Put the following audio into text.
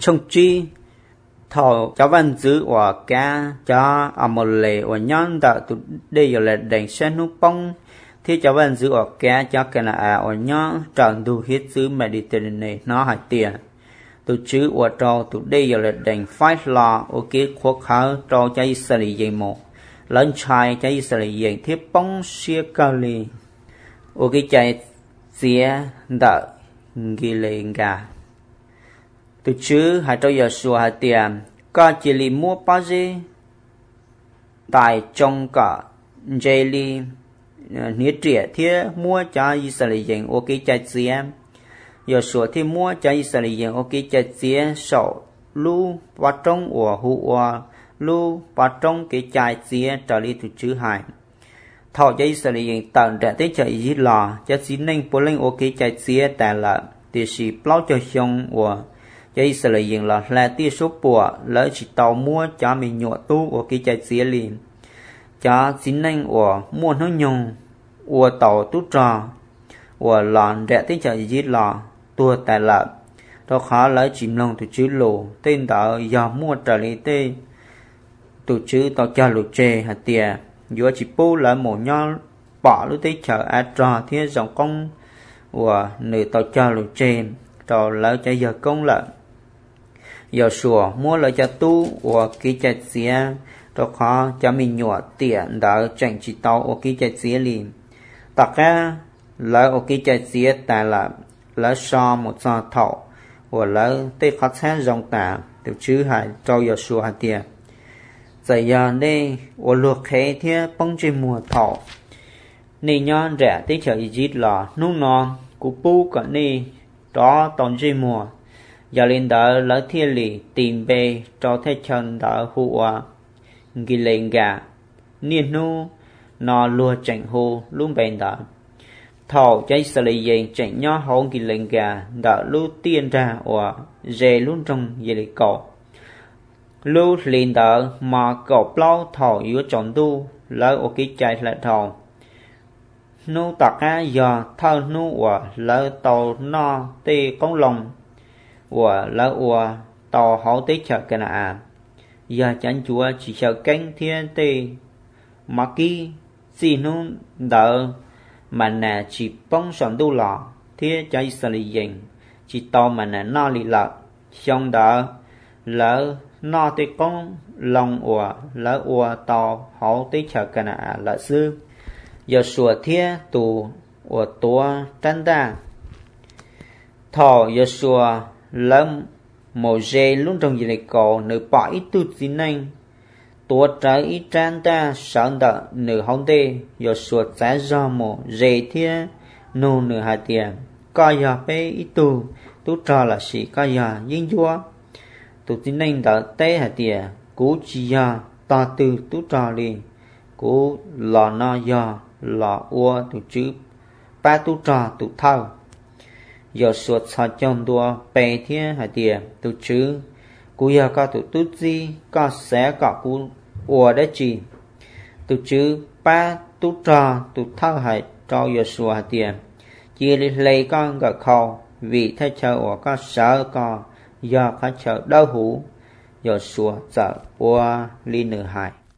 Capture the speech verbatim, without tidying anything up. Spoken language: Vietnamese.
thông chi thầu cháu văn giữ và cá cho ở một lệ và nhon đạo tụ đây là đánh xe nút bông thì cháu văn giữ ở cá cho cái là à ở nhon tròn đủ hết giữ Mediterranean nó hại tiền tụ chữ và trò tụ đây là đánh fight law ok quốc khá trò cho Israel dây một lớn trai cho Israel dây thiết bông xia cao lì ok chạy xía đợi ghi lên cả từ chữ hai trâu giờ sủa hai tiền có chỉ li mua bao gì tại trong cả dây li nhiệt trẻ thế mua cho Israel dân ok chạy xía giờ sủa thì mua cho Israel dân ok chạy xía sổ lu và trong của hụ và lu và trong cái chạy xía trở đi từ chữ hai thọ cho Israel dân tận để tới chạy gì lò cho xin nên bố lên ok chạy xía tại là thì sĩ bao cho xong và cho Israel dân là là tia số bùa lỡ chỉ tàu mua cho mình nhọ tu ở cái chạy xía liền cho xin nên của mua nó nhung của tàu tu trò của lòn rẻ tới chạy gì lò tua tại là đó khó lỡ chìm lòng từ chữ lù tên đó giờ mua trở lại tê từ chữ tàu cho lù chê hạt tiền vừa chỉ bù lại một nhau bỏ lúc tới chợ à trò thế dòng công của nữ tàu cho lù chê rồi lỡ cho giờ công lợn giờ sủa mua lại cho tu của cái chạy xía rồi khó cho mình nhọ tiền đã chẳng chỉ tàu ở cái chạy xía liền tất cả lỡ ở cái chạy xía tại là lỡ so một so thọ của lỡ tê khó sát dòng tả từ chữ hai cho giờ sủa hai tiền giờ giờ đây ở luộc khế thế bông trên mùa thọ nì nhon rẻ tới chợ dít là nung non của pu cả nì đó tòn trên mùa giờ lên đó lỡ thiên lì tìm bê cho thế chân đó hùa ghi lên gà niên nu nó lùa chẳng hù luôn bền đó thầu cháy xử lý dây chẳng nhỏ hông ghi lên gà đã lưu tiên ra và dê luôn trong dây lì cổ lưu lên đó mà cổ bao thầu yếu chọn tu lỡ ở cái chạy lại thầu nu tạc á giờ thơ nu và lỡ tàu no tê con lòng và lỡ và tàu hậu tế chợ cái nào giờ chẳng chúa chỉ chờ cánh thiên tê mà kí xin nu đỡ mà nè chỉ bông sòn tu lọ thế cho Israel dân chỉ tàu mà nè no lì lợ xong đỡ lỡ no tê con lòng và lỡ và tàu hậu tế chợ cái nào lỡ sư giờ sủa thế tù của tua trăn đa thọ giờ sủa lâm một dây luôn trong dây cổ nửa bỏ ít tu xin anh tua trái ít trăn đa sợ đỡ nửa hông tê giờ sủa trái do một dây thế nô nửa hai tiền coi giờ bé ít tu tu trò là sĩ coi giờ dính chúa tu xin anh đỡ tê hai tiền cú chỉ giờ ta từ tu trò liền cú lò no giờ lọ ua tu chữ ba tu trò tu thao giờ suốt sao trong đua bè thiên hải tiền tu chữ cú giờ có tu tu gì có sẽ có cú ua đấy chỉ tu chữ ba tu trò tu thao hải cho giờ suốt hải tiền chỉ lấy con gật khâu vì thay chờ ua có sợ có giờ có chờ đau hủ giờ suốt sợ ua li nửa hải